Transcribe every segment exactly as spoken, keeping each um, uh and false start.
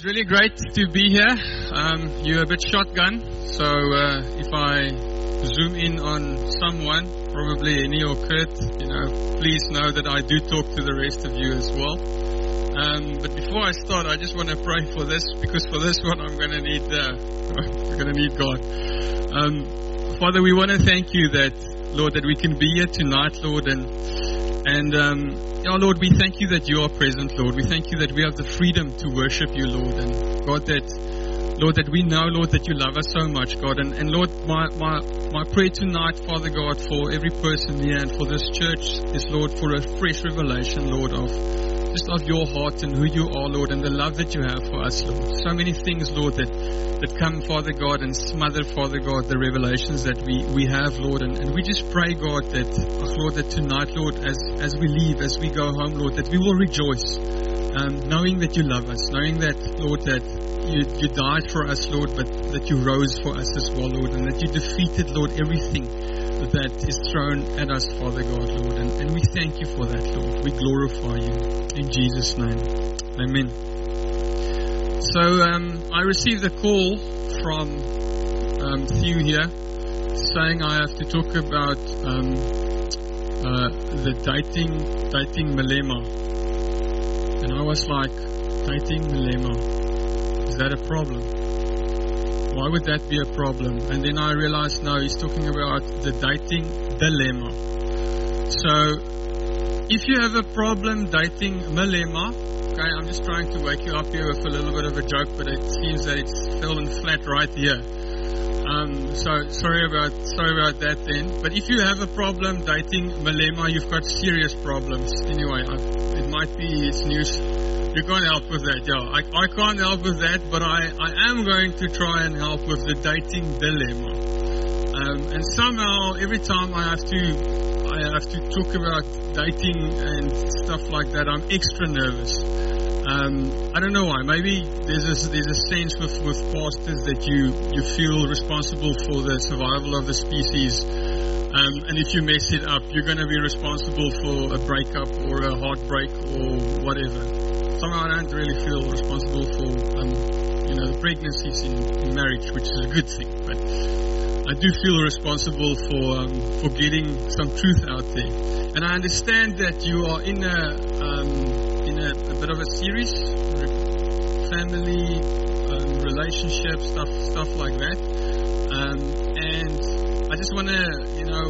Really great to be here. Um, you're a bit shotgun, so uh, if I zoom in on someone, probably Annie or Kurt, you know, please know that I do talk to the rest of you as well. Um, but before I start, I just want to pray for this, because for this one I'm going to need, uh, I'm going to need God. Um, Father, we want to thank you that, Lord, that we can be here tonight, Lord, and and um, yeah, Lord, we thank you that you are present, Lord. We thank you that we have the freedom to worship you, Lord, and God, that Lord, that we know, Lord, that you love us so much, God, and, and Lord, my, my my prayer tonight, Father God, for every person here and for this church is, Lord, for a fresh revelation, Lord, of just of your heart and who you are, Lord, and the love that you have for us, Lord. So many things, Lord, that, that come, Father God, and smother, Father God, the revelations that we, we have, Lord. And, and we just pray, God, that, oh, Lord, that tonight, Lord, as, as we leave, as we go home, Lord, that we will rejoice, um, knowing that you love us, knowing that, Lord, that you, you died for us, Lord, but that you rose for us as well, Lord, and that you defeated, Lord, everything that is thrown at us, Father God, Lord. And, and we thank you for that, Lord. We glorify you. In Jesus' name. Amen. So um, I received a call from um, Theo here saying I have to talk about um, uh, the dating dating dilemma. And I was like, dating dilemma? Is that a problem? Why would that be a problem? And then I realized, no, he's talking about the dating dilemma. So, if you have a problem dating dilemma, okay, I'm just trying to wake you up here with a little bit of a joke, but it seems that it's fallen flat right here. Um, so, sorry about sorry about that then. But if you have a problem dating dilemma, you've got serious problems. Anyway, I, it might be it's news. You can't help with that, yeah. I, I can't help with that, but I, I am going to try and help with the dating dilemma. Um, and somehow, every time I have to, I have to talk about dating and stuff like that, I'm extra nervous. Um, I don't know why. Maybe there's a, there's a sense with, with pastors that you, you feel responsible for the survival of the species. Um, and if you mess it up, you're going to be responsible for a breakup or a heartbreak or whatever. Somehow I don't really feel responsible for, um, you know, the pregnancies in, in marriage, which is a good thing. But I do feel responsible for um, for getting some truth out there. And I understand that you are in a um, in a, a bit of a series, family, um, relationship stuff, stuff like that. Um, and I just want to, you know,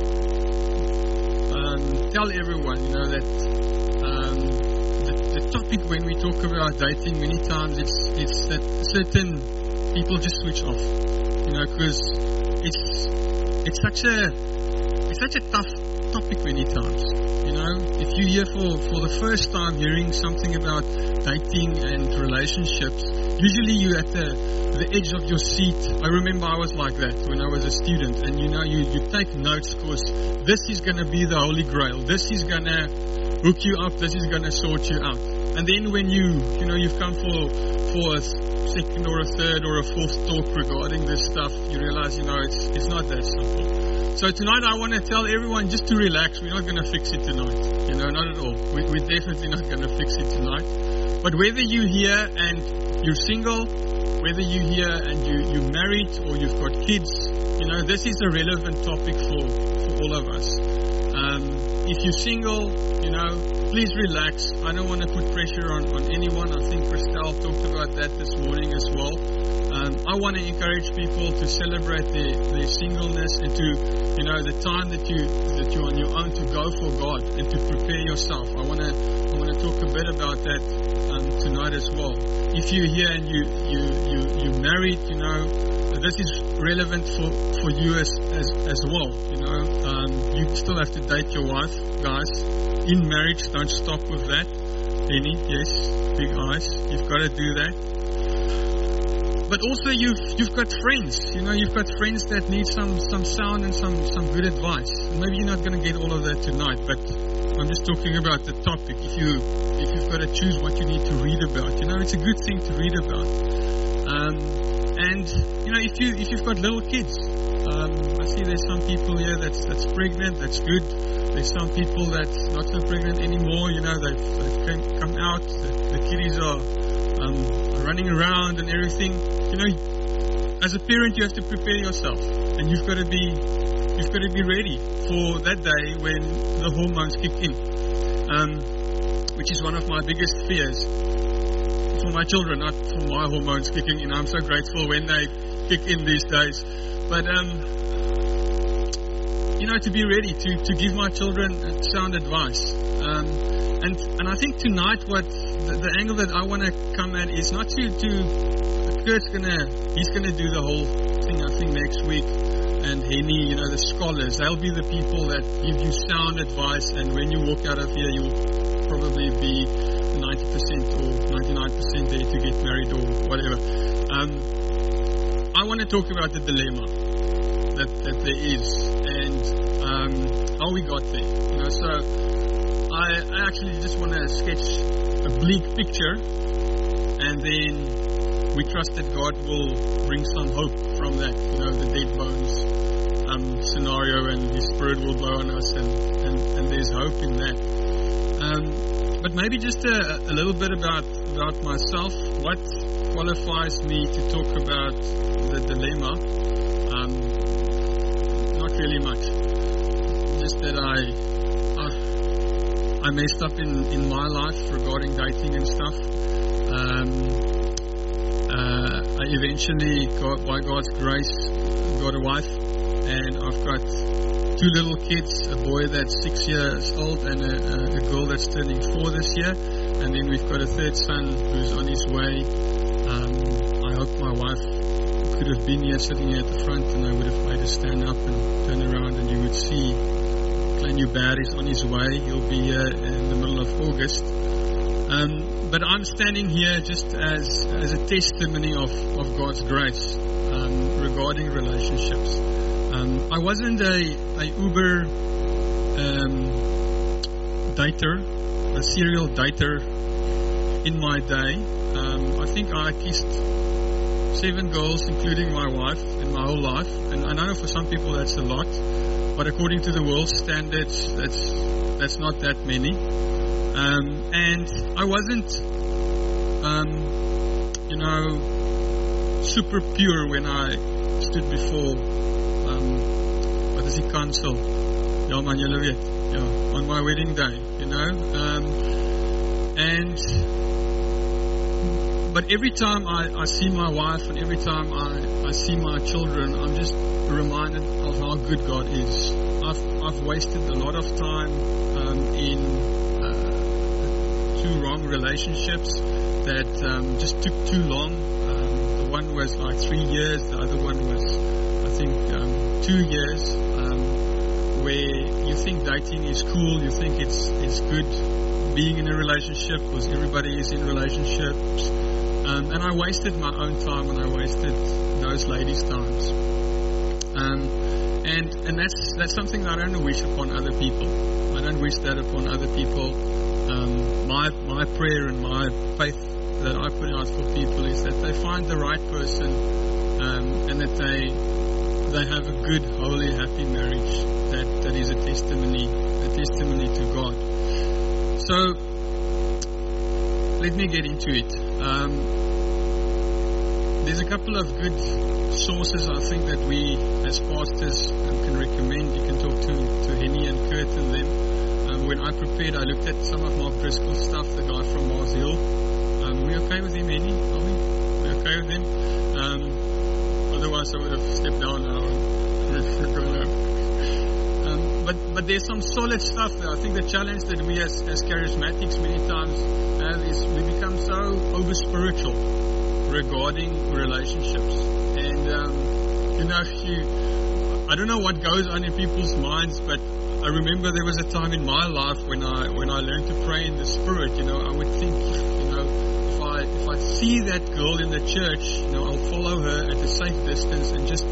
um, tell everyone, you know, that. Um, The topic when we talk about dating, many times it's it's that certain people just switch off, you know, because it's it's such a it's such a tough topic many times, you know. If you hear for for the first time hearing something about dating and relationships, usually you at the the edge of your seat. I remember I was like that when I was a student, and you know you you take notes because this is going to be the holy grail. This is going to hook you up, this is going to sort you out. And then when you, you know, you've come for for a second or a third or a fourth talk regarding this stuff, you realize, you know, it's it's not that simple. So tonight I want to tell everyone just to relax. We're not going to fix it tonight. You know, not at all. We, we're definitely not going to fix it tonight. But whether you're here and you're single, whether you're here and you, you're married or you've got kids, you know, this is a relevant topic for, for all of us. Um, if you're single, you know, please relax. I don't want to put pressure on, on anyone. I think Christelle talked about that this morning as well. Um, I want to encourage people to celebrate their, their singleness and to, you know, the time that you that you're on your own to go for God and to prepare yourself. I want to I want to talk a bit about that um, tonight as well. If you're here and you you you you're married, you know, this is relevant for, for you as, as as well. You know, um, you still have to date your wife, guys. In marriage, don't stop with that. Penny, yes, big eyes. You've got to do that. But also, you've you've got friends. You know, you've got friends that need some some sound and some some good advice. Maybe you're not going to get all of that tonight, but I'm just talking about the topic. If you if you've got to choose what you need to read about, you know, it's a good thing to read about. Um, and you know, if you if you've got little kids, um, I see there's some people here that's that's pregnant. That's good. There's some people that's not so pregnant anymore. You know, they've, they've came, come out. The, the kiddies are um, running around and everything. You know, as a parent, you have to prepare yourself, and you've got to be, you've got to be ready for that day when the hormones kick in, um, which is one of my biggest fears for my children, not for my hormones kicking in. I'm so grateful when they kick in these days, but um, you know, to be ready to to give my children sound advice, um, and and I think tonight what the, the angle that I want to come at is not to to. Kurt's gonna, he's gonna do the whole thing, I think, next week. And Henny, you know, the scholars, they'll be the people that give you sound advice. And when you walk out of here, you'll probably be ninety percent or ninety-nine percent there to get married or whatever. Um, I want to talk about the dilemma that, that there is and um, how we got there. You know, so I, I actually just want to sketch a bleak picture, and then we trust that God will bring some hope from that, you know, the dead bones um, scenario, and His Spirit will blow on us, and, and, and there's hope in that. Um, but maybe just a, a little bit about, about myself. What qualifies me to talk about the dilemma? Um, not really much. Just that I I, I messed up in, in my life regarding dating and stuff. Um, Uh, I eventually, got, by God's grace, got a wife, and I've got two little kids, a boy that's six years old and a, a girl that's turning four this year, and then we've got a third son who's on his way. Um, I hope my wife could have been here, sitting here at the front, and I would have made her stand up and turn around, and you would see Glenn Hubert is on his way. He'll be here in the middle of August. Um, but I'm standing here just as as a testimony of, of God's grace um, regarding relationships. Um, I wasn't a, a Uber um, dater, a serial dater in my day. Um, I think I kissed seven girls, including my wife, in my whole life. And I know for some people that's a lot, but according to the world's standards, that's that's not that many. Um, and I wasn't, um, you know, super pure when I stood before, um, what is it, council? Ja, man, julle weet. Yeah, on my wedding day, you know. Um, and, but every time I, I see my wife and every time I, I see my children, I'm just reminded of how good God is. I've, I've wasted a lot of time um, in two wrong relationships that um, just took too long. Um, the one was like three years, the other one was, I think, um, two years, um, where you think dating is cool, you think it's it's good being in a relationship because everybody is in relationships. Um, and I wasted my own time and I wasted those ladies' times. Um, and and that's that's something that I don't wish upon other people. I don't wish that upon other people. Um, my my prayer and my faith that I put out for people is that they find the right person, um, and that they they have a good, holy, happy marriage that, that is a testimony, a testimony to God. So let me get into it. Um, there's a couple of good sources I think that we as pastors um, can recommend. You can talk to to Henny and Kurt and them. When I prepared, I looked at some of Mark Driscoll's stuff, the guy from Mars Hill. Um, we okay with him, Henny? Are we? We okay with him? Um, otherwise, I would have stepped down now and gone home. Um, but but there's some solid stuff there. I think the challenge that we as, as charismatics many times have is we become so over spiritual regarding relationships. And um, you know, if you, I don't know what goes on in people's minds, but I remember there was a time in my life when I when I learned to pray in the Spirit. You know, I would think, you know, if I if I see that girl in the church, you know, I'll follow her at a safe distance and just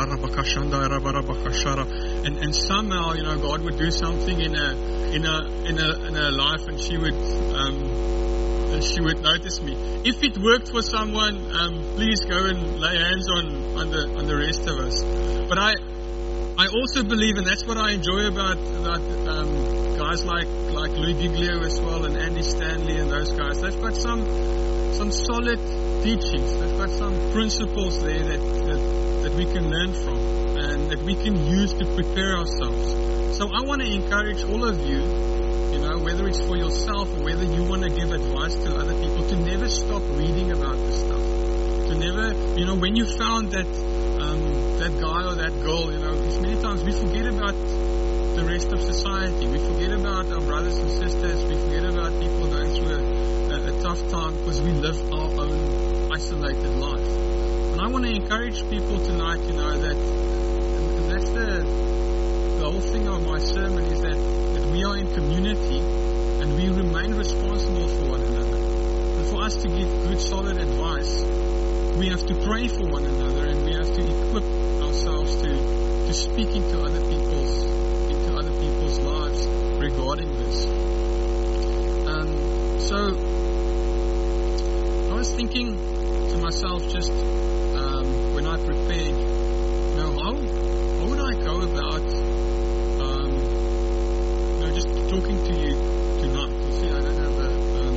and and somehow, you know, God would do something in a in a in a in her life, and she would um and she would notice me. If it worked for someone, um, please go and lay hands on on the on the rest of us. But I. I also believe, and that's what I enjoy about, about um, guys like like Louis Giglio as well, and Andy Stanley and those guys. They've got some some solid teachings. They've got some principles there that that, that we can learn from and that we can use to prepare ourselves. So I want to encourage all of you, you know, whether it's for yourself or whether you want to give advice to other people, to never stop reading about this stuff. To never, you know, when you found that um, that guy or that girl, you know, many times we forget about the rest of society. We forget about our brothers and sisters. We forget about people going through a, a, a tough time because we live our own isolated life. And I want to encourage people tonight, you know, that, and, and that's the the whole thing of my sermon is that, that we are in community and we remain responsible for one another. And for us to give good, solid advice, we have to pray for one another, and we have to equip ourselves to, to speak into other people's into other people's lives regarding this. Um, so I was thinking to myself just um, when I prepared, you know, how how would I go about um, you know just talking to you tonight? You see, I don't have a, um,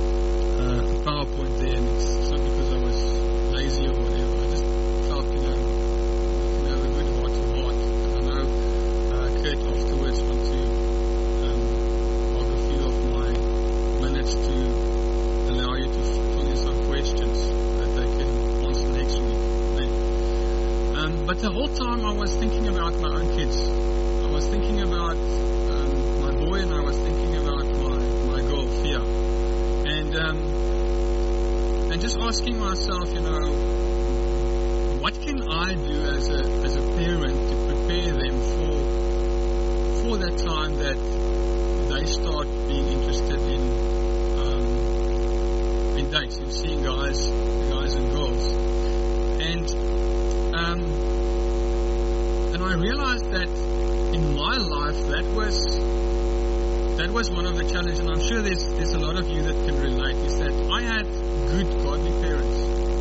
a PowerPoint there, and it's not because I was lazy or whatever. I just felt, you know, you can have a good heart to heart. I know uh, Kurt afterwards want to um, log a few of my minutes to allow you to fill in some questions that they can answer next week. Um, but the whole time I was thinking about my own kids. I was thinking about um, my boy, and I was thinking about my, my girl, Fia. And um, And just asking myself, you know, what can I do as a as a parent to prepare them for for that time that they start being interested in um, in dates, in seeing guys, guys and girls, and um, and I realized that in my life that was that was one of the challenges, and I'm sure there's there's a lot of you that can relate. Is that I had good, godly parents.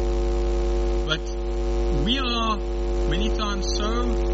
But we are many times so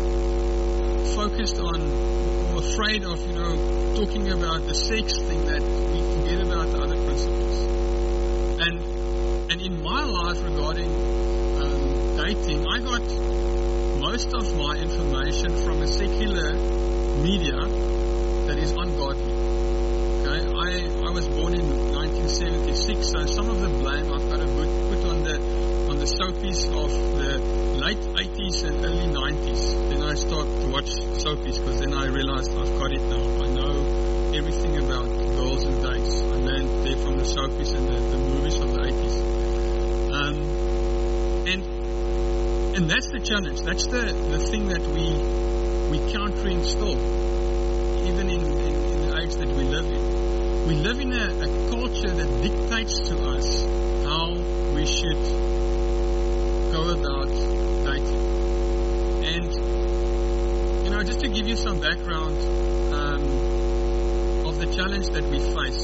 focused on or afraid of, you know, talking about the sex thing that we forget about the other principles. And and in my life regarding um, dating, I got most of my information from a secular media that is ungodly. Okay, I, I was born in nineteen seventy-six, so some of the blame I've got to put, put on the on the soapies of the late eighties and early nineties. Then I started to watch soapies because then I realized I've got it now. I know everything about girls and dates. I learned there from the soapies and the, the movies of the eighties. Um, and and that's the challenge. That's the, the thing that we we can't reinstall, even in, in, in the age that we live in. We live in a, a culture that dictates to us how we should go about dating. And, you know, just to give you some background um, of the challenge that we face.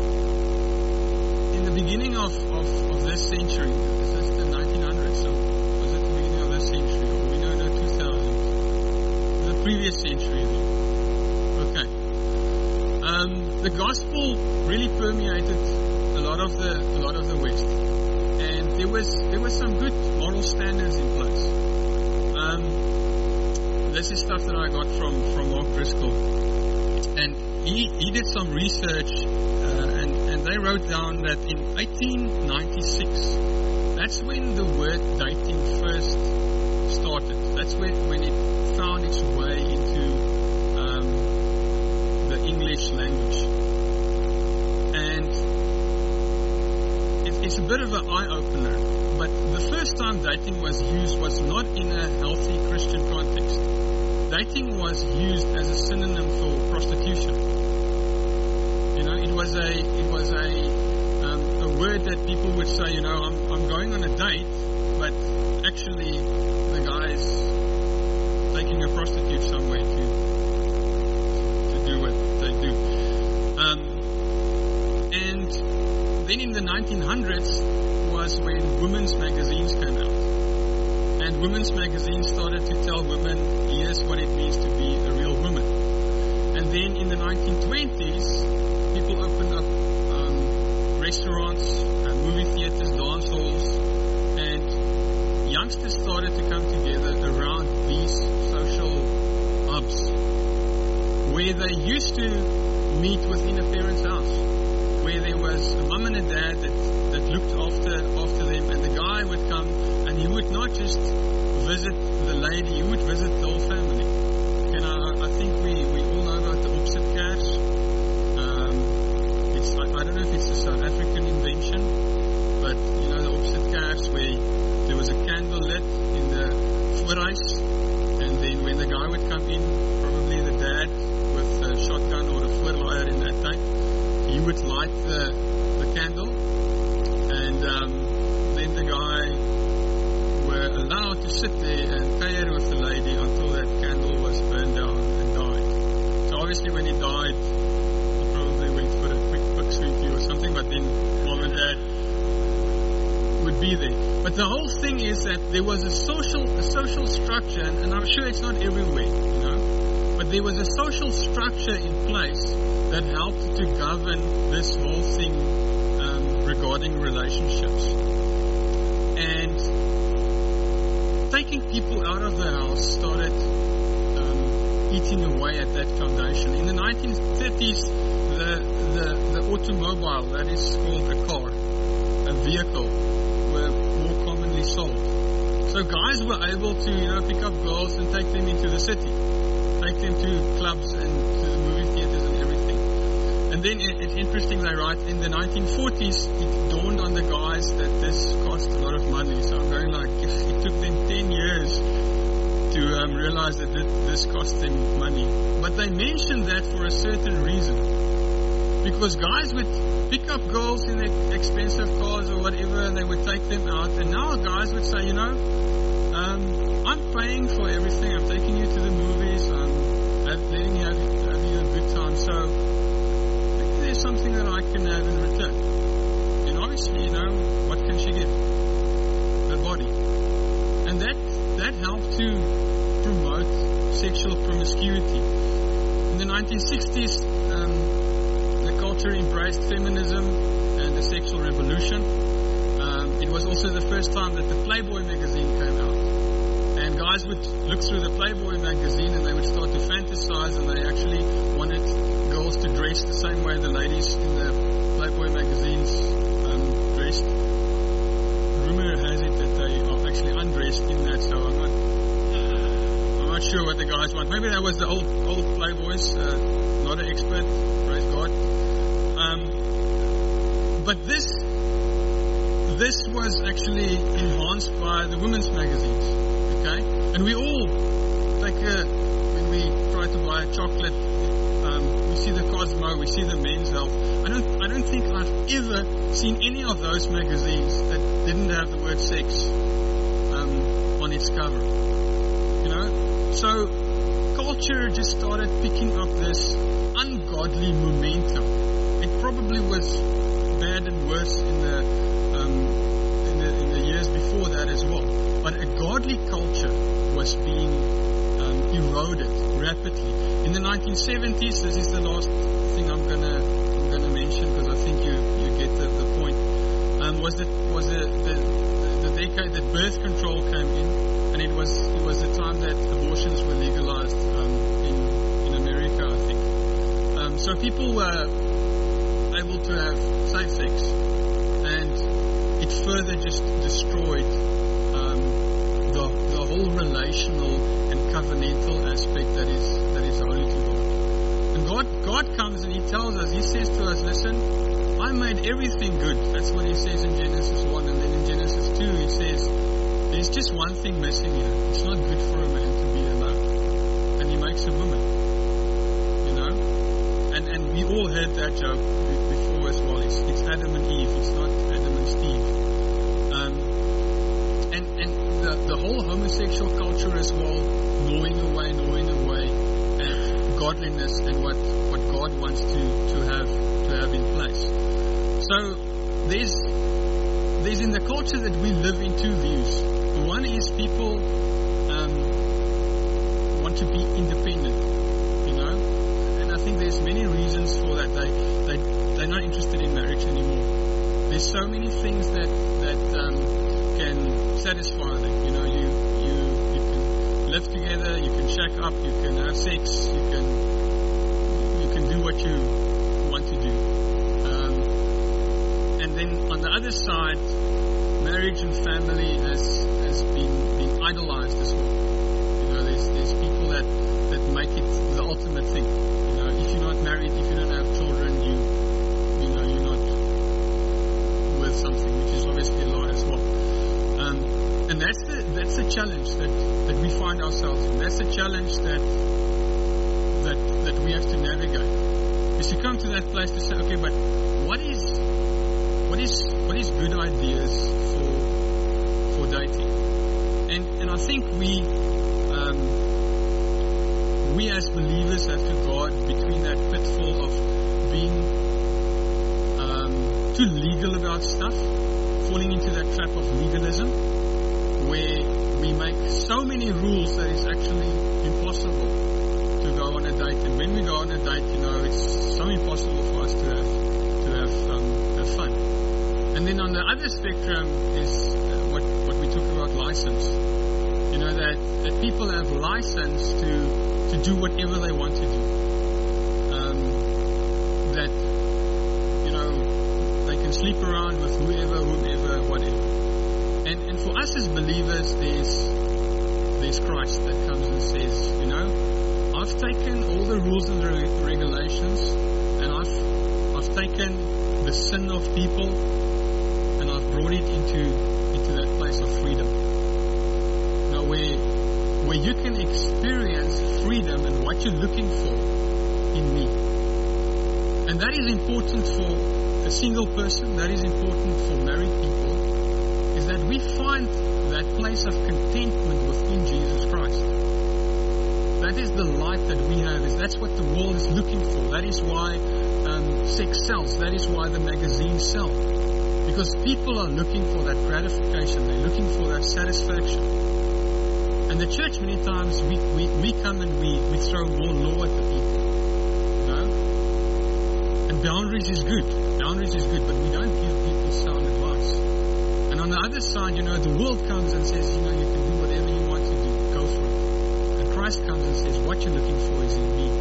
In the beginning of, of, of this century, this is the nineteen hundreds, so was it the beginning of this century? Or we don't know, two thousand? The previous century. Okay. Um, the gospel really permeated a lot of the a lot of the West, and there was there was some good moral standards in place. Um, this is stuff that I got from from Mark Driscoll, and he he did some research, uh, and and they wrote down that in eighteen ninety-six, that's when the word dating first started. That's when when it found its way into um, the English language. And it, it's a bit of an eye-opener, but the first time dating was used was not in a healthy Christian context. Dating was used as a synonym for prostitution. You know, it was a it was a um, a word that people would say, you know, I'm I'm going on a date, but actually the guy is taking a prostitute somewhere to to do what they do. Um, and then in the nineteen hundreds was when women's magazines came out. And women's magazines started to tell women, here's what it means to be a real woman. And then in the nineteen twenties, people opened up um, restaurants, uh, movie theaters, dance halls, and youngsters started to come together around these social hubs where they used to meet within a parent's house, where there was a mum and a dad that, that looked after after them, and the guy would come and he would not just visit the lady, he would visit the whole family. You know, I think we, we all know about the opsitkers. Um, it's I, I don't know if it's a South African invention, but you know the opsitkers where there was a candle lit in the voorhuis, and then when the guy would come in, probably the dad with a shotgun or a voorlaier in that time, he would light the the candle, and um, then the guy were allowed to sit there and kuier with the lady until that candle was burned down and died. So obviously when he died, he probably went for a quick book sweepie or something, but then mom and dad would be there. But the whole thing is that there was a social a social structure, and, and I'm sure it's not everywhere, you know, but there was a social structure in place that helped to govern this whole thing um, regarding relationships. And taking people out of the house started um, eating away at that foundation. In the nineteen thirties, the, the, the automobile, that is called a car, a vehicle, were more commonly sold. So guys were able to, you know, pick up girls and take them into the city, take them to clubs and to the movie theaters and everything. And then it, it's interesting, they write, in the nineteen forties, it dawned on the guys that this cost a lot of money. So I'm going like, it took them ten years to um, realize that this cost them money. But they mentioned that for a certain reason. Because guys would pick up girls in their expensive cars or whatever, and they would take them out. And now guys would say, you know, um, I'm paying for everything. I'm taking you to the movies. I'm letting you have, have you a good time. So maybe there's something that I can have in return. And obviously, you know, what can she give? Her body. And that that helped to promote sexual promiscuity. In the nineteen sixties, um, the culture embraced feminism and the sexual revolution. Um, it was also the first time that the Playboy magazine came out. And guys would look through the Playboy magazine and they would start to fantasize, and they actually wanted girls to dress the same way the ladies in the Playboy magazines um, dressed. Rumor has it that they are actually undressed in that, so I'm not I'm not sure what the guys want. Maybe that was the old old Playboys, uh, not an expert, praise God. Um, but this this was actually enhanced by the women's magazines, okay? And we all take a, when we try to buy a chocolate, um, we see the Cosmo, we see the Men's Health. I don't I don't think I've ever seen any of those magazines that didn't have the word sex um, on its cover, you know? So culture just started picking up this ungodly momentum. It probably was bad and worse in the, um, in the in the years before that as well. But a godly culture was being um, eroded rapidly. In the nineteen seventies, this is the last thing I'm gonna I'm gonna mention because I think you you get the, the point. Um, was that was the, the the decade that birth control came in, and it was it was the time that abortions were legalized um, in in America, I think. Um, so people were able to have safe sex, and it further just destroyed um, the the whole relational and covenantal aspect that is that is holy to God. And God God comes and He tells us, He says to us, listen, I made everything good. That's what He says in Genesis one, and then in Genesis two He says there's just one thing missing here. It's not good for a man to be alone, and He makes a woman. You know, and and we all heard that joke before as well. It's, it's Adam and Eve. It's not Adam and Steve. Um, and and the, the whole homosexual culture as well, gnawing away, gnawing away at godliness and what, what God wants to, to have to have in place. So there's there's in the culture that we live in two views. One is people um, want to be independent, you know, and I think there's many reasons for that. They, they, they're not interested in marriage anymore. There's so many things that, that um, can satisfy them. You know, you, you, you can live together, you can shack up, you can have sex, you can, you can do what you want to do. Um, and then on the other side, marriage and family has, has been, been idolized as well. You know, there's, there's people that, that make it the ultimate thing. You know, if you're not married, if you don't have children, you, you know, you're not worth something, which is obviously a lie as well. Um, and that's the, that's the challenge that, that we find ourselves in. That's the challenge that, that, that we have to navigate. Is to come to that place to say, okay, but what is, what is, what is good ideas for, for dating? And, and I think we, um, we as believers have to guard between that pitfall of being um, too legal about stuff, falling into that trap of legalism, where we make so many rules that it's actually impossible to go on a date. And when we go on a date, you know, it's so impossible for us to have to have, um, have fun. And then on the other spectrum is uh, what what we talk about, license. You know, that, that people have license to to do whatever they want to do. Um, that, you know, they can sleep around with whoever, whomever, whatever. And and for us as believers, there's there's Christ that comes and says, you know, I've taken all the rules and re- regulations, and I've I've taken the sin of people, and I've brought it into into that place of freedom. Now, where where you can experience freedom and what you're looking for in me. And that is important for a single person, that is important for married people, is that we find that place of contentment within Jesus Christ. That is the life that we have, is that's what the world is looking for. That is why um, sex sells, that is why the magazines sell. Because people are looking for that gratification, they're looking for that satisfaction. And the church, many times, we, we, we come and we, we throw more law at the people. You know? And boundaries is good. Boundaries is good, but we don't give people sound advice. And on the other side, you know, the world comes and says, you know, you can do whatever you want to do. Go for it. And Christ comes and says, what you're looking for is in me.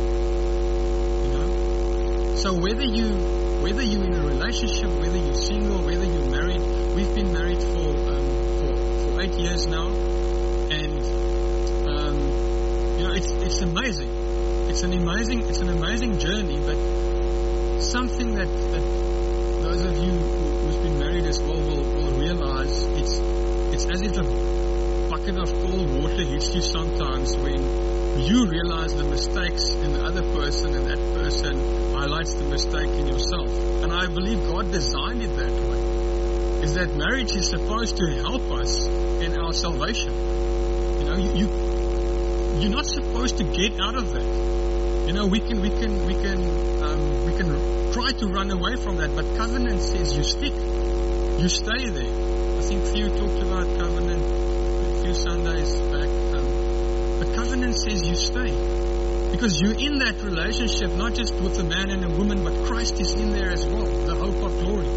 You know? So whether you, whether you're in a relationship, whether you're single, whether you're married, we've been married for, um, for, for eight years now. And um, you know, it's it's amazing. It's an amazing it's an amazing journey. But something that, that those of you who, who's been married as well will, will realize, it's it's as if a bucket of cold water hits you sometimes when you realize the mistakes in the other person, and that person highlights the mistake in yourself. And I believe God designed it that way. Is that marriage is supposed to help us in our salvation. You know, you, you, you're not supposed to get out of that. You know, we can, we can, we can, um, we can try to run away from that, but covenant says you stick, you stay there. I think Theo talked about covenant a few Sundays back. Um, but covenant says you stay, because you're in that relationship, not just with a man and a woman, but Christ is in there as well. The hope of glory,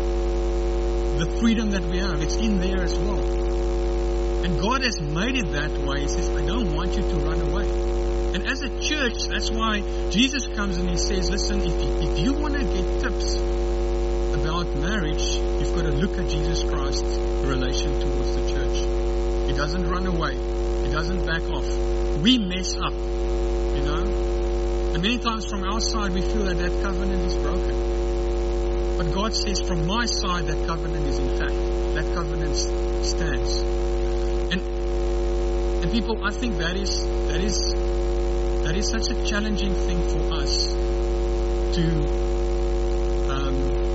the freedom that we have, it's in there as well. And God has made it that way. He says, I don't want you to run away. And as a church, that's why Jesus comes and He says, listen, if you, if you want to get tips about marriage, you've got to look at Jesus Christ's relation towards the church. He doesn't run away. He doesn't back off. We mess up, you know. And many times from our side, we feel that that covenant is broken. But God says, from my side, that covenant is intact. That covenant stands. And and people, I think that is that is that is such a challenging thing for us to um,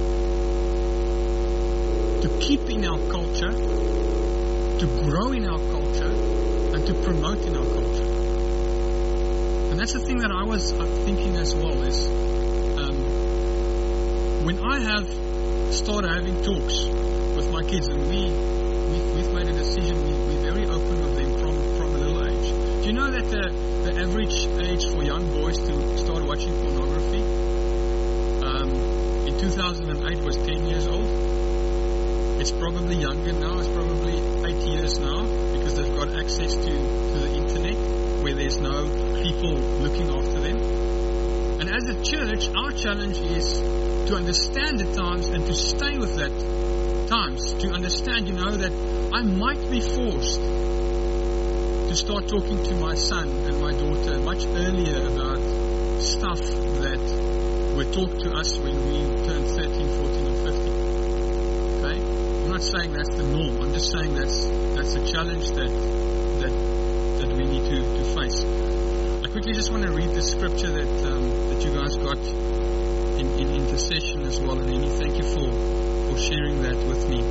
to keep in our culture, to grow in our culture, and to promote in our culture. And that's the thing that I was thinking as well, is um, when I have started having talks with my kids, and we we've, we've made a decision, we, we're very open with them from, from a little age. Do you know that the, the average age for young boys to start watching pornography? Um, in two thousand eight was ten years old. It's probably younger now. It's probably eight years now because they've got access to, to the internet where there's no people looking after them. And as a church, our challenge is to understand the times and to stay with that times. To understand, you know, that I might be forced to start talking to my son and my daughter much earlier about stuff that were taught to us when we turned thirteen, fourteen and fifteen. Okay? I'm not saying that's the norm. I'm just saying that's that's a challenge that that that we need to, to face. I quickly just want to read the scripture that um, that you guys got in, in intercession as well. And Amy, thank you for, for sharing that with me.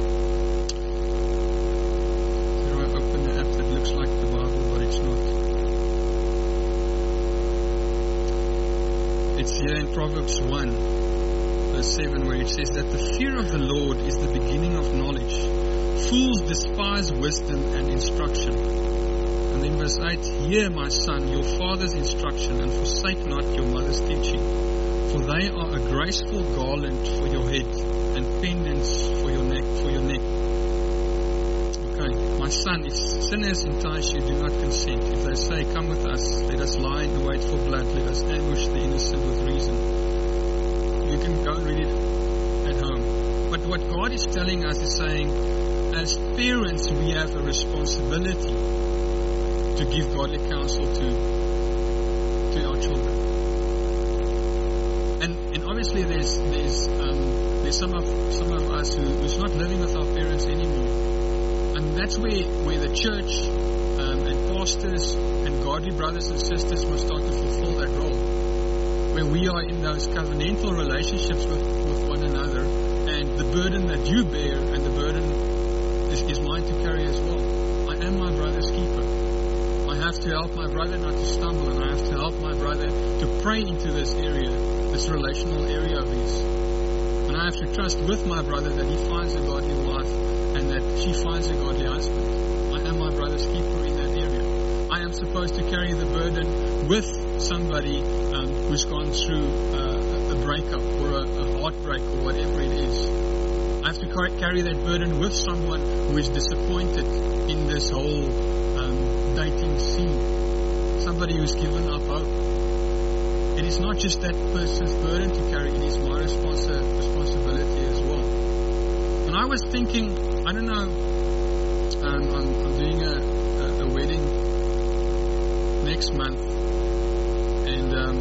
So I open the app that looks like the Bible, but it's not. It's here in Proverbs one, verse seven, where it says that the fear of the Lord is the beginning of knowledge. Fools despise wisdom and instruction. And then verse eight, hear, my son, your father's instruction, and forsake not your mother's teaching. For they are a graceful garland for your head, and pendants for your neck. For your neck. Okay, my son, if sinners entice you, do not consent. If they say, come with us, let us lie in wait for blood, let us ambush the innocent with reason. You can go and read it at home. But what God is telling us is saying, as parents, we have a responsibility to give godly counsel to to our children. And and obviously there's there's um, there's some of some of us who, who's not living with our parents anymore. And that's where, where the church um, and pastors and godly brothers and sisters must start to fulfill that role. Where we are in those covenantal relationships with, with one another, and the burden that you bear and the burden is, is mine to carry as well. I am my brother's keeper. I have to help my brother not to stumble, and I have to help my brother to pray into this area, this relational area of his. And I have to trust with my brother that he finds a godly wife and that she finds a godly husband. I am my brother's keeper in that area. I am supposed to carry the burden with somebody um, who's gone through uh, a breakup or a, a heartbreak or whatever it is. I have to carry that burden with someone who is disappointed in this whole um, dating scene. Somebody who's given up hope. It is not just that person's burden to carry, it is my responsi- responsibility as well. And I was thinking, I don't know, um, I'm, I'm doing a, a, a wedding next month, and um,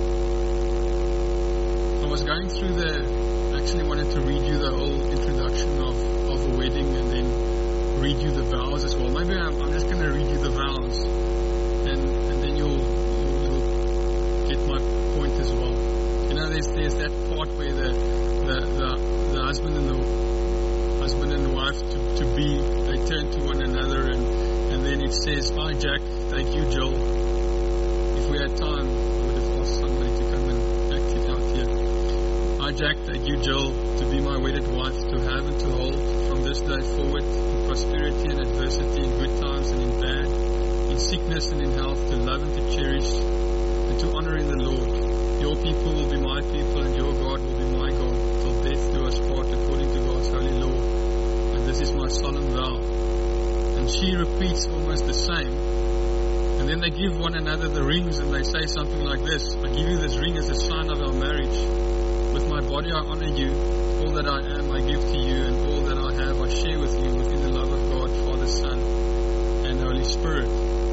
I was going through the, I actually wanted to read you the whole introduction of, of a wedding and then read you the vows as well. Maybe I'm, I'm just going to read you the vows, and, and then you'll, you'll, you'll get my point as well. You know, there's there's that part where the the, the, the husband and the husband and the wife to, to be, they turn to one another, and, and then it says, I, Jack, take you, Jill. If we had time, I would have asked somebody to come and act it out here. I, Jack, take you, Jill, to be my wedded wife, to have and to hold from this day forward, in prosperity and adversity, in good times and in bad, in sickness and in health, to love and to cherish, and to honor in the Lord. Your people will be my people, and your God will be my God, till death do us part, according to God's holy law. And this is my solemn vow. And she repeats almost the same. And then they give one another the rings, and they say something like this: I give you this ring as a sign of our marriage. With my body I honor you. All that I am I give to you, and all that I have I share with you within the love of God, Father, Son, and Holy Spirit.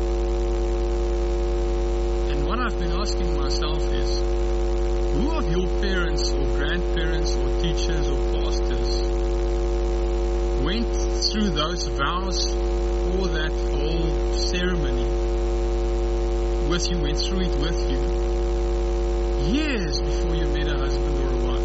And what I've been asking myself is, who of your parents or grandparents or teachers or pastors went through those vows or that whole ceremony with you, went through it with you, years before you met a husband or a wife?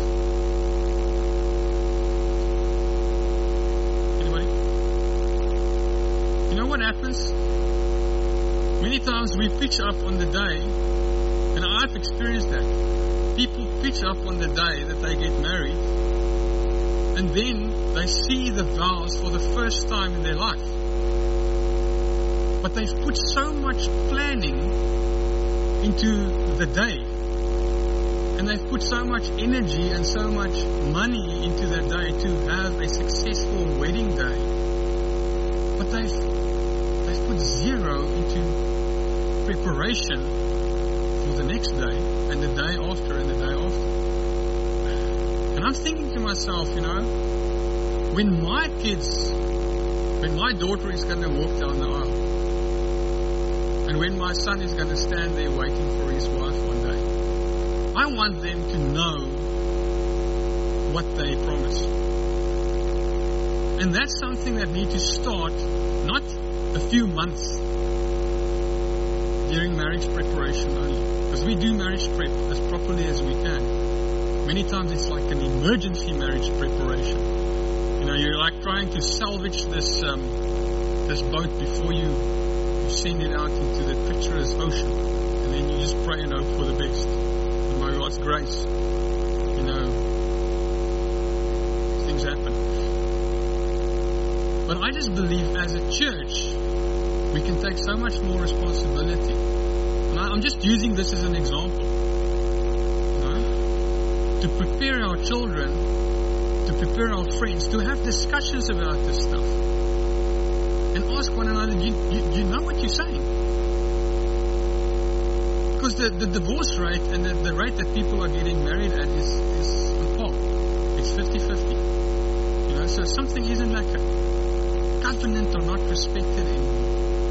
Anybody? You know what happens? Many times we pitch up on the day, and I've experienced that. People pitch up on the day that they get married, and then they see the vows for the first time in their life. But they've put so much planning into the day. And they've put so much energy and so much money into that day to have a successful wedding day. But they've, they've put zero into preparation for the next day and the day after and the day after. And I'm thinking to myself, you know, when my kids, when my daughter is going to walk down the aisle, and when my son is going to stand there waiting for his wife one day, I want them to know what they promise. And that's something that needs to start not a few months during marriage preparation only. Because we do marriage prep as properly as we can. Many times it's like an emergency marriage preparation. You know, you're like trying to salvage this um, this boat before you, you send it out into the treacherous ocean. And then you just pray and hope for the best. And by God's grace, you know, things happen. But I just believe as a church, we can take so much more responsibility. And I, I'm just using this as an example. You know, to prepare our children, to prepare our friends, to have discussions about this stuff. And ask one another, do you, you, do you know what you're saying? Because the, the divorce rate and the, the rate that people are getting married at is, is on par. It's fifty-fifty. You know, so something isn't like a covenant or not respected anymore.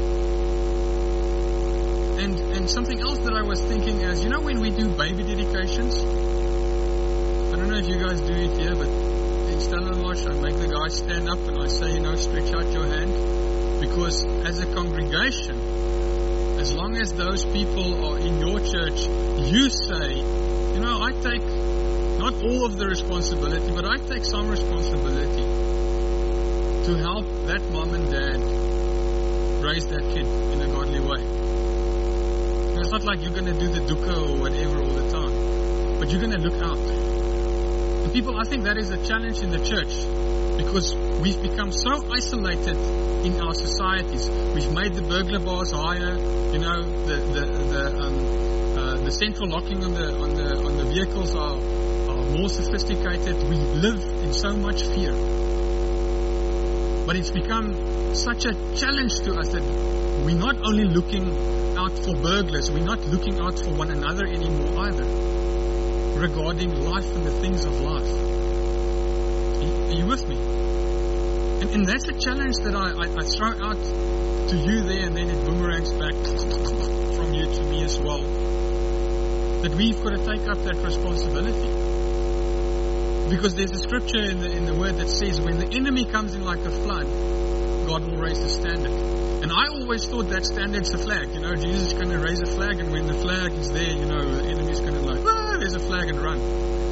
And and something else that I was thinking is, you know, when we do baby dedications, I don't know if you guys do it here, but in Stellenbosch, I make the guys stand up and I say, you know, stretch out your hand. Because as a congregation, as long as those people are in your church, you say, you know, I take not all of the responsibility, but I take some responsibility to help that mom and dad raise that kid in a godly way. And it's not like you're going to do the dukkha or whatever all the time, but you're going to look out. And people, I think that is a challenge in the church, because we've become so isolated in our societies. We've made the burglar bars higher, you know, the the the, um, uh, the central locking on the on the on the vehicles are, are more sophisticated. We live in so much fear. But it's become such a challenge to us that we're not only looking out for burglars, we're not looking out for one another anymore either, regarding life and the things of life. Are you with me? And, and that's a challenge that I, I, I throw out to you there, and then it boomerangs back from you to me as well. That we've got to take up that responsibility. Because there's a scripture in the, in the word that says, when the enemy comes in like a flood, God will raise the standard. And I always thought that standard's a flag. You know, Jesus is going to raise a flag, and when the flag is there, you know, the enemy's going to like, ah, there's a flag, and run.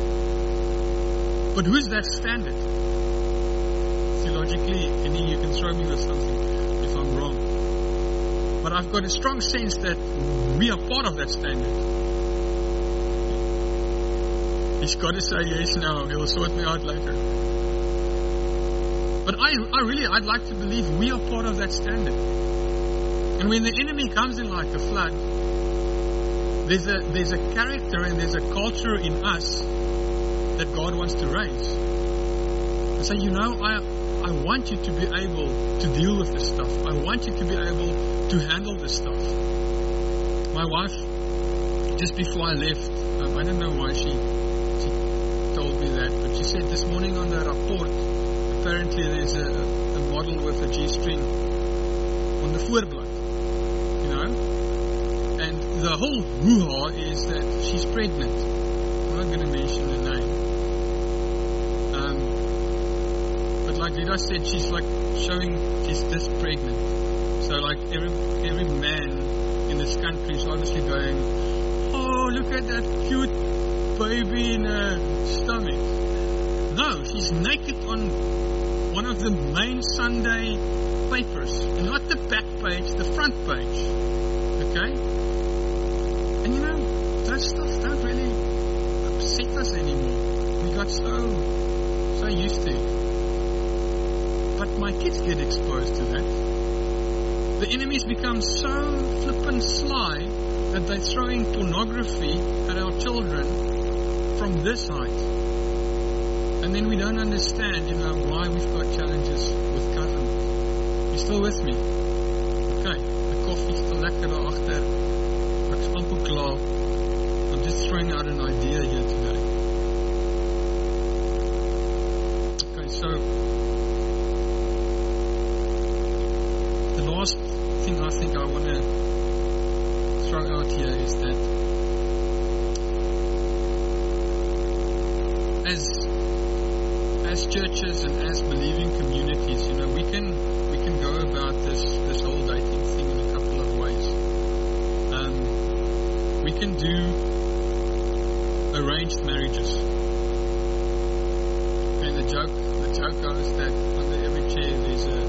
But who's that standard? Theologically, any you can throw me with something if I'm wrong. But I've got a strong sense that we are part of that standard. He's got to say yes now. He'll sort me out later. But I, I really, I'd like to believe we are part of that standard. And when the enemy comes in like a flood, there's a there's a character and there's a culture in us that God wants to raise. And say, you know, I I want you to be able to deal with this stuff. I want you to be able to handle this stuff. My wife, just before I left, um, I don't know why she she told me that, but she said this morning on the rapport, apparently there's a, a model with a G-string on the voorblad, you know, and the whole hoo-ha is that she's pregnant. I'm not going to mention the name. Um, but like Lida said, she's like showing she's this pregnant. So like every every man in this country is obviously going, oh, look at that cute baby in her stomach. No, she's naked on one of the main Sunday papers. And not the back page, the front page. Okay? And you know, that stuff don't really upset us anymore. We got so, so used to it. But my kids get exposed to that. The enemies become so flippant sly that they're throwing pornography at our children from this height. And then we don't understand, you know, why we've got challenges with covenant. You still with me? Okay, the coffee's still lekker daar agter. Ek's amper klaar. I'm just throwing out an idea here today. Okay, so the last thing I think I want to throw out here is that as as churches and as believing communities, you know, we can we can go about this this whole dating thing in a couple of ways. Um, we can do arranged marriages. Okay, the joke the joke goes that under every chair there's a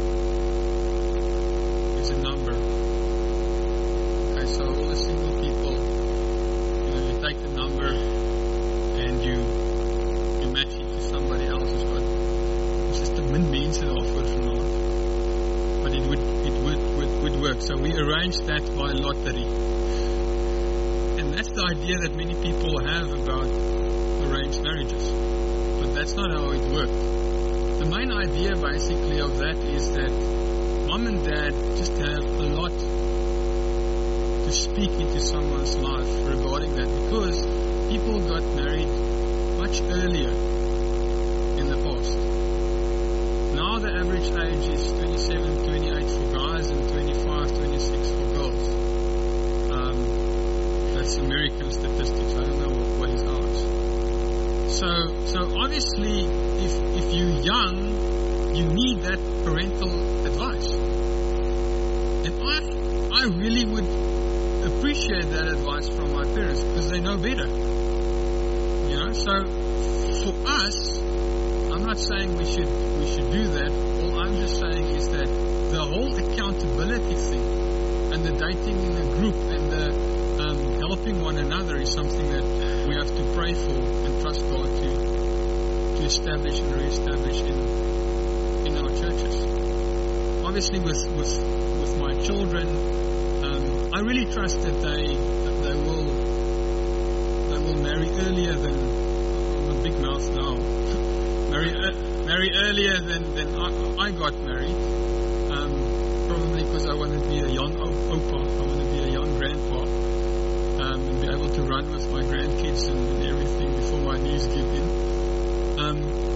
there's a number. Okay, so all the single people, you know, you take the number and you you match it to somebody else who's got just a min mense daarvoor vanaand. But it would it would, would would work. So we arranged that by lottery. And that's the idea that many people have about arranged marriages. But that's not how it worked. The main idea basically of that is that mom and dad just have a lot to speak into someone's life regarding that, because people got married much earlier in the past. Now the average age is twenty-seven, twenty-eight for guys and twenty-five, twenty-six for girls. Um, that's American statistics. I don't know what, what is ours. So, so obviously, if if you're young, you need that parental advice. And I, I really would appreciate that advice from my parents, because they know better. You know, so for us, I'm not saying we should we should do that. All I'm just saying is that the whole accountability thing and the dating in a group and the um, helping one another is something that we have to pray for and trust God to to establish and re-establish in in our churches. Obviously, with with with my children, um, I really trust that they that they will they will marry earlier than I'm a big mouth now. marry uh, marry earlier than than I, I got married. Um, probably because I want to be a young opa. I want to be a young grandpa. Um, and be able to run with my grandkids and, and everything before my knees give in. Um,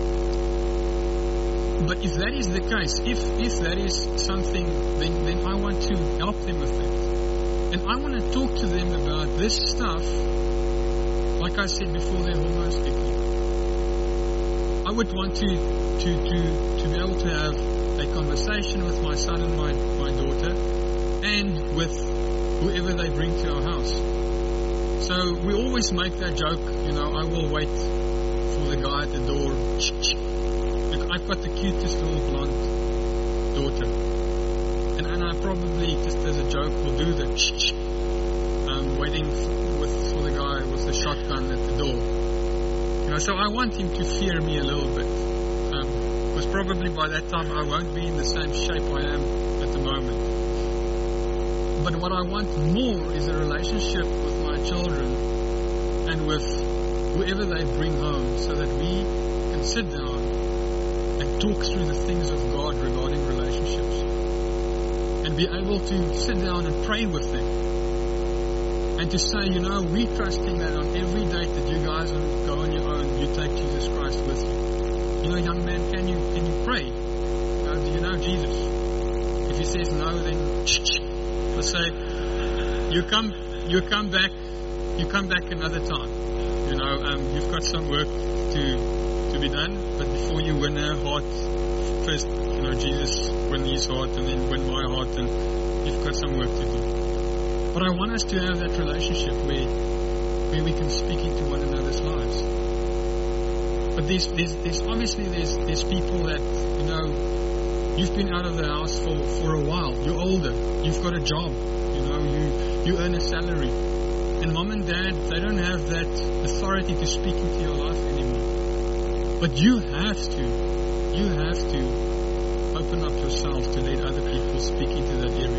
but if that is the case, if if that is something, then, then I want to help them with that. And I want to talk to them about this stuff, like I said before, their hormones kick in. I would want to, to, to, to be able to have a conversation with my son and my, my daughter, and with whoever they bring to our house. So we always make that joke, you know, I will wait for the guy at the door. Like, I've got the cutest little blonde daughter. And, and I probably, just as a joke, will do the um, waiting for, with, for the guy with the shotgun at the door. You know, so I want him to fear me a little bit. Um, because probably by that time I won't be in the same shape I am at the moment. But what I want more is a relationship with my children and with whoever they bring home, so that we can sit down and talk through the things of God regarding relationships, and be able to sit down and pray with them, and to say, you know, we're trusting that on every date that you guys go on your own, you take Jesus Christ with you. You know, young man, can you can you pray? You know, do you know Jesus? If he says no, then I say, you come, you come back, you come back another time. You know, um, you've got some work to to be done, but before you win her heart, first, you know, Jesus win his heart, and then win my heart, and you've got some work to do. But I want us to have that relationship where where we can speak into one another's lives. But there's, there's, there's obviously there's there's people that, you know, you've been out of the house for, for a while. You're older. You've got a job. You know, you you earn a salary. And mom and dad, they don't have that authority to speak into your life anymore. But you have to, you have to open up yourself to let other people speak into that area.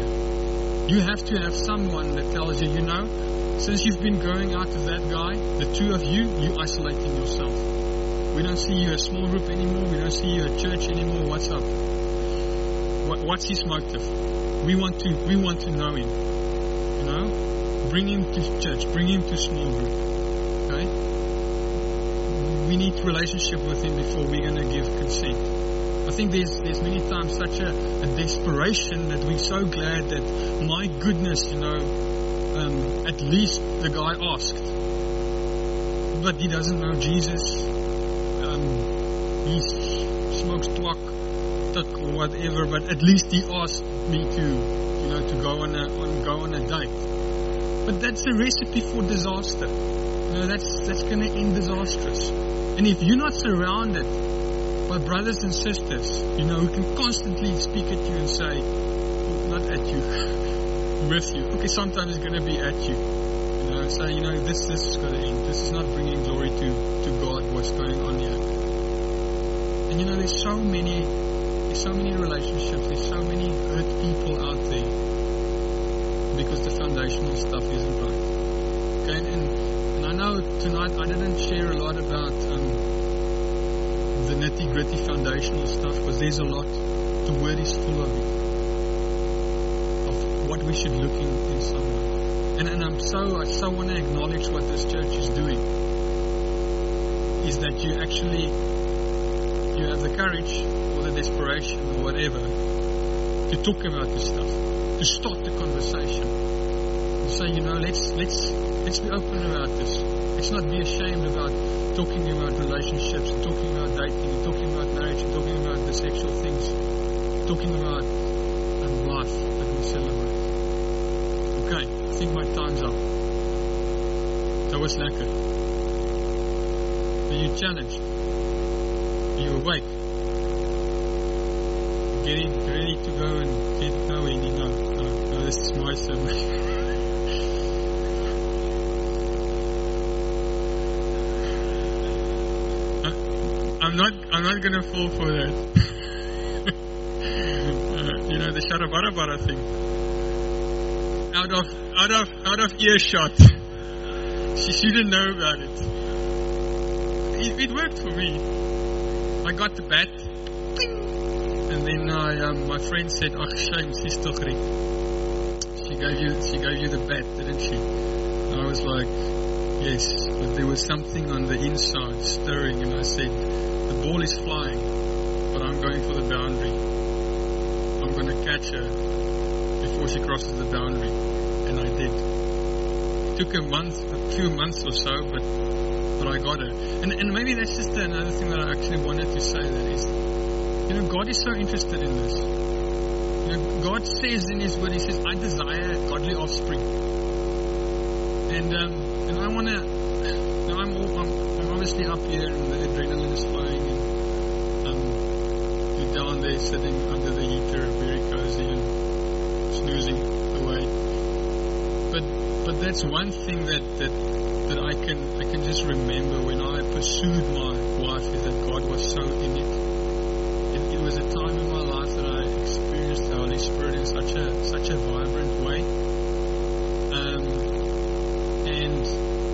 You have to have someone that tells you, you know, since you've been going out with that guy, the two of you, you're isolating yourself. We don't see you a small group anymore. We don't see you at church anymore. What's up? What, what's his motive? We want to, we want to know him. You know, bring him to church. Bring him to small group. Okay. We need relationship with him before we're going to give consent. I think there's there's many times such a, a desperation that we're so glad that, my goodness, you know, um, at least the guy asked, but he doesn't know Jesus. Um, he smokes twak, tuck or whatever, but at least he asked me to, you know, to go on a on go on a date. But that's a recipe for disaster. You know, that's that's going to end disastrous. And if you're not surrounded by brothers and sisters, you know, who can constantly speak at you and say, not at you, with you. Okay, sometimes it's going to be at you. You know, say, you know, this, this is going to end. This is not bringing glory to, to God, what's going on here. And you know, there's so many, there's so many relationships, there's so many hurt people out there because the foundational stuff isn't right. Okay, and, and I know tonight I didn't share a lot about um, the nitty-gritty foundational stuff, because there's a lot. The Word is full of it, of what we should look in, in someone. And, and I'm so I so want to acknowledge what this church is doing. Is that you actually you have the courage or the desperation or whatever to talk about this stuff, to start the conversation, and say, you know, let's let's let's be open about this. Let's not be ashamed about talking about relationships, and talking about dating, and talking about marriage, and talking about the sexual things, talking about um, life that we celebrate. Okay, I think my time's up. That was lekker. Are you challenged? Are you awake? Getting ready to go and get no any no, no, no, this is my sermon. I'm not. I'm not gonna fall for that. uh, you know, the sharabarabara thing. Out of, out of, out of earshot. She shouldn't know about it. It, it worked for me. I got the bat, and then I, um, my friend said, "Ach, shame, she's toch red." She gave you, she gave you the bat, didn't she? And I was like, yes, but there was something on the inside stirring, and I said, the ball is flying, but I'm going for the boundary. I'm going to catch her before she crosses the boundary. And I did. It took a month, a few months or so, but but I got her. And and maybe that's just another thing that I actually wanted to say, that is, you know, God is so interested in this. You know, God says in His Word, He says, I desire godly offspring. And um, and I want to, you know, I'm, all, I'm, I'm obviously up here and the adrenaline is flowing, and um, you're down there sitting under the heater, very cozy and snoozing away. But but that's one thing that, that that I can I can just remember when I pursued my wife, is that God was so in it. It, it was a time in my life that I experienced the Holy Spirit in such a such a vibrant way. Um, and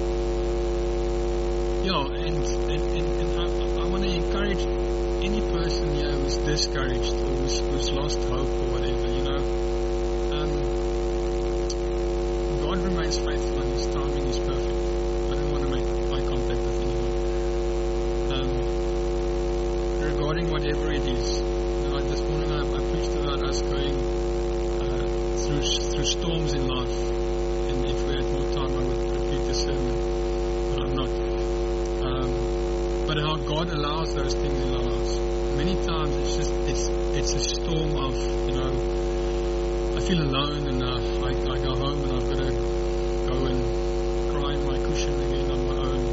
yeah, and and, and, and I, I want to encourage any person here who's discouraged or who's, who's lost hope or whatever, you know. Um, God remains faithful and His timing is perfect. I don't want to make eye contact with anyone. Um, regarding whatever it is, you know, like this morning I, I preached about us going uh, through through storms in life, and if we had more time I would repeat the sermon, but I'm not. Um, but how God allows those things in our lives. Many times it's just it's it's a storm of, you know, I feel alone, and uh, I, I go home and I've got to go and cry in my cushion again on my own.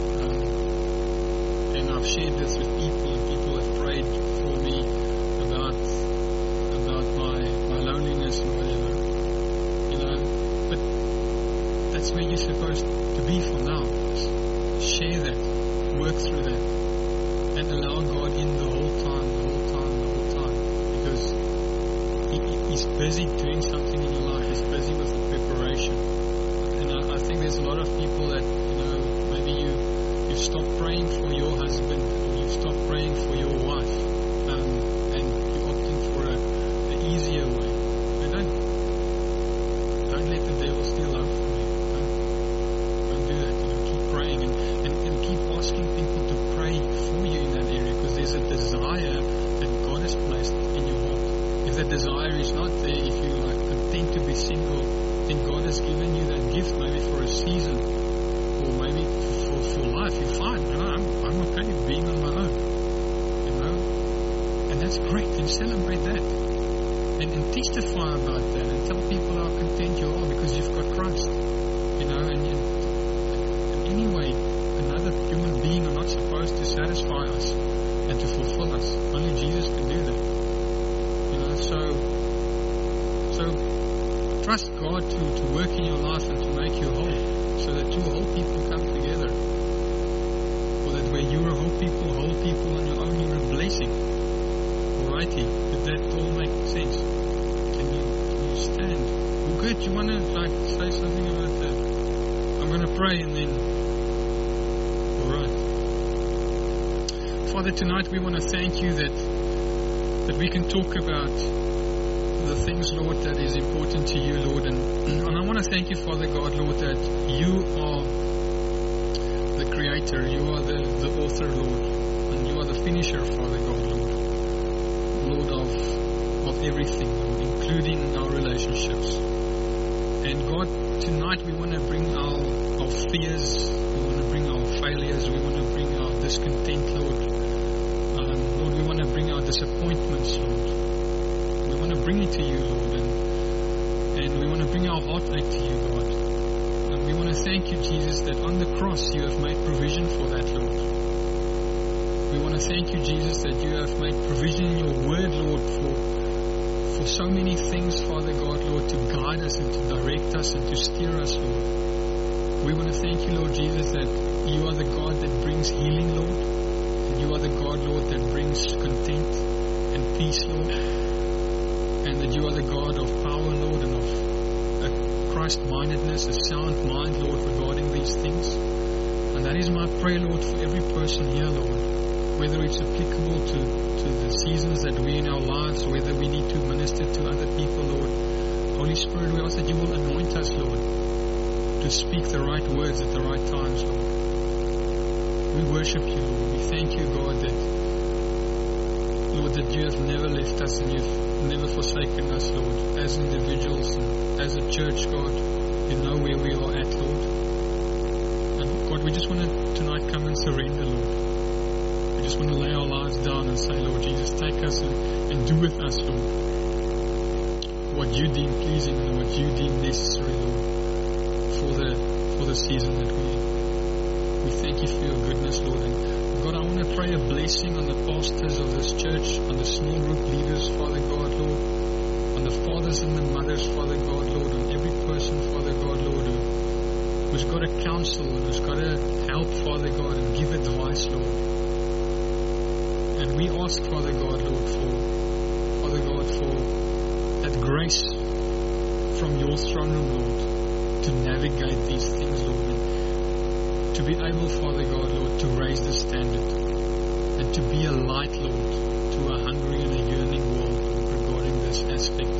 Um, and I've shared this with people, and people have prayed for me about about my, my loneliness and whatever. You know, but that's where you're supposed to be for now. Just share that, work through that, and allow God in the whole time, the whole time, the whole time. Because He, He's busy doing something in your life. is busy with the preparation. And I, I think there's a lot of people that, you know, maybe you, you stop praying for your husband, or you stop praying for your wife, um, and you're opting for a, a easier way. And don't, don't let the devil steal hope from you. Don't, don't do that. You know, keep praying and, and, and keep asking people to pray for you in that area, because there's a desire that God has placed in your heart. If that desire is not there, if you are content to be single, then God has given you that gift maybe for a season, or maybe for, for life. You're fine. You know, I'm, I'm okay being on my own. You know, and that's great. And celebrate that, and, and testify about that, and tell people how content you are because you've got Christ. You know, and, and, and anyway, another human being are not supposed to satisfy us and to fulfill us. Only Jesus can do that. You know, so so trust God to, to work in your life and to make you whole, so that two whole people come together. Or that where you're a whole people, whole people on your own, you're a blessing. Alrighty, did that all make sense? Can you can you stand? Well, good. You want to like say something about that? I'm going to pray and then. Alright. Father, tonight we want to thank you that that we can talk about the things, Lord, that is important to you, Lord. And, and I want to thank you, Father God, Lord, that you are the creator, you are the, the author, Lord, and you are the finisher, Father God, Lord. Lord of, of everything, Lord, including our relationships. And God, tonight we want to bring our, our fears, we want to bring our failures, we want to bring our discontent, Lord. Um, Lord, we want to bring our disappointments, Lord. We want to bring it to you, Lord, and, and we want to bring our heartache to you, God. And we want to thank you, Jesus, that on the cross you have made provision for that, Lord. We want to thank you, Jesus, that you have made provision in your word, Lord, for, for so many things, Father God, Lord, to guide us and to direct us and to steer us, Lord. We want to thank you, Lord Jesus, that you are the God that brings healing, Lord. You are the God, Lord, that brings content and peace, Lord. And that you are the God of power, Lord, and of a Christ-mindedness, a sound mind, Lord, regarding these things. And that is my prayer, Lord, for every person here, Lord. Whether it's applicable to, to the seasons that we're in our lives, whether we need to minister to other people, Lord. Holy Spirit, we ask that you will anoint us, Lord, to speak the right words at the right times, Lord. We worship you, Lord. We thank you, God, that, Lord, that you have never left us and you've never forsaken us, Lord. As individuals and as a church, God, you know where we are at, Lord. And God, we just want to tonight come and surrender, Lord. We just want to lay our lives down and say, Lord Jesus, take us and, and do with us, Lord, what you deem pleasing and what you deem necessary, Lord, for the for the season that we're in. We thank you for your goodness, Lord. And God, I want to pray a blessing on the pastors of this church, on the small group leaders, Father God, Lord, on the fathers and the mothers, Father God, Lord, on every person, Father God, Lord, who, who's got to counsel and who's got to help, Father God, and give advice, Lord. And we ask, Father God, Lord, for, Father God, for that grace from your throne room, Lord, to navigate these things, Lord. To be able, Father God, Lord, to raise the standard and to be a light, Lord, to a hungry and a yearning world, Lord, regarding this aspect,